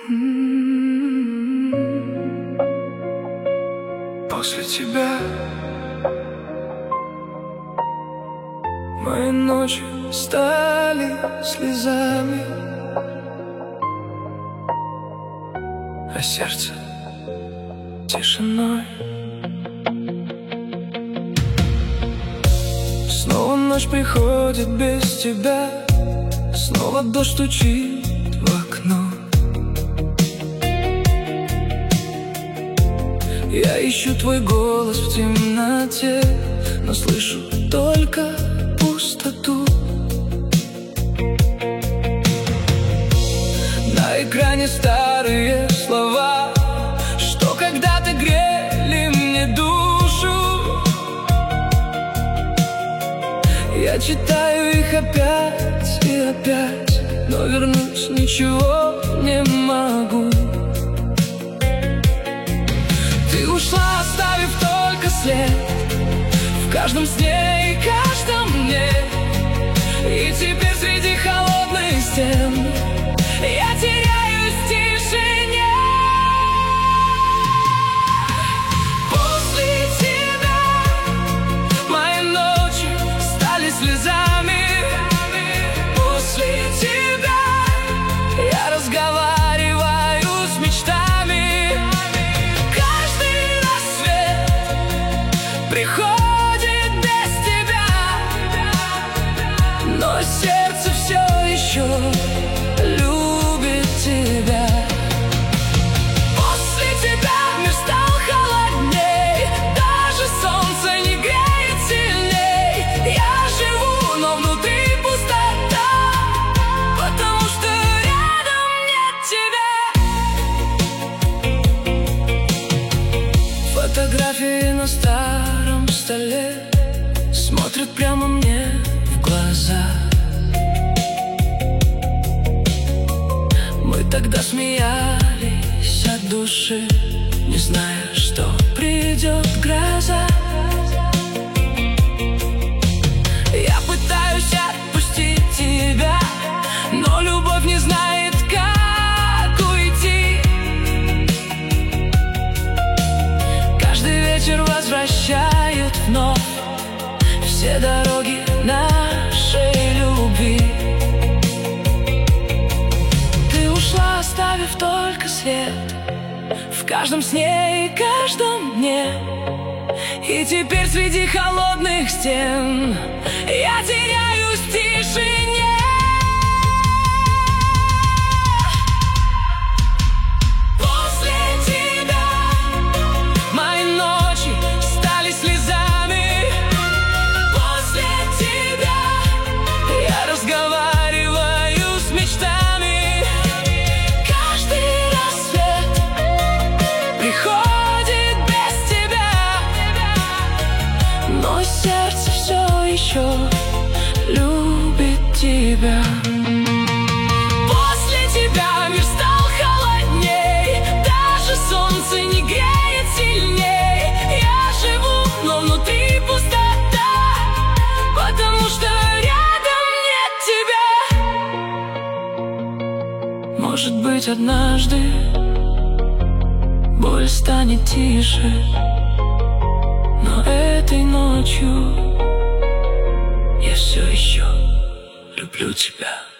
После тебя мои ночи стали слезами, а сердце тишиной. Снова ночь приходит без тебя, снова дождь стучит в окно. Я ищу твой голос в темноте, но слышу только пустоту. На экране старые слова, что когда-то грели мне душу. Я читаю их опять и опять, но вернуть ничего не могу. Ты ушла, оставив только след в каждом сне и каждом дне. И теперь среди холодных стен я теряюсь в тишине. После тебя мои ночи стали слезами. После тебя я разговариваю с мечтами. Каждый рассвет приходит без тебя, но сердце все еще любит тебя. После тебя мир стал холодней, даже солнце не греет сильней. Я живу, но внутри пустота, потому что рядом нет тебя. Фотографии на старом столе смотрят прямо мне в глаза. Мы тогда смеялись от души, не зная, что придет гроза. Я пытаюсь отпустить тебя, но любовь не знает, как уйти. Каждый вечер возвращает вновь все дороги нашей любви. Ты ушла, оставив только свет в каждом сне и каждом дне. И теперь среди холодных стен я теряюсь в тишине. После тебя мои ночи стали слезами. После тебя я разговариваю с мечтами. Каждый рассвет приходит без тебя, но сердце все еще любит тебя. После тебя мир стал холодней, даже солнце не греет сильней. Я живу, но внутри пустота, потому что рядом нет тебя. Может быть, однажды боль станет тише, но этой ночью я все еще люблю тебя.